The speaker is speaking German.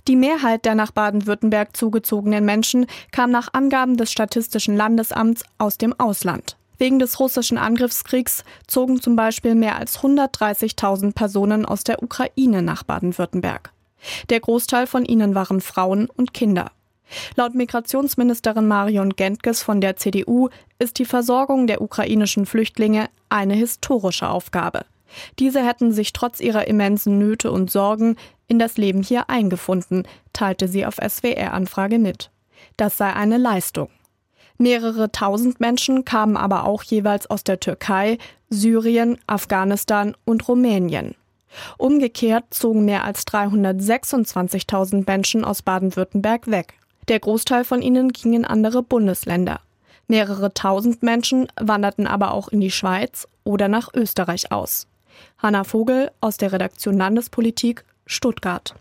Die Mehrheit der nach Baden-Württemberg zugezogenen Menschen kam nach Angaben des Statistischen Landesamts aus dem Ausland. Wegen des russischen Angriffskriegs zogen zum Beispiel mehr als 130.000 Personen aus der Ukraine nach Baden-Württemberg. Der Großteil von ihnen waren Frauen und Kinder. Laut Migrationsministerin Marion Gentges von der CDU ist die Versorgung der ukrainischen Flüchtlinge eine historische Aufgabe. Diese hätten sich trotz ihrer immensen Nöte und Sorgen in das Leben hier eingefunden, teilte sie auf SWR-Anfrage mit. Das sei eine Leistung. Mehrere tausend Menschen kamen aber auch jeweils aus der Türkei, Syrien, Afghanistan und Rumänien. Umgekehrt zogen mehr als 326.000 Menschen aus Baden-Württemberg weg. Der Großteil von ihnen ging in andere Bundesländer. Mehrere tausend Menschen wanderten aber auch in die Schweiz oder nach Österreich aus. Hanna Vogel aus der Redaktion Landespolitik, Stuttgart.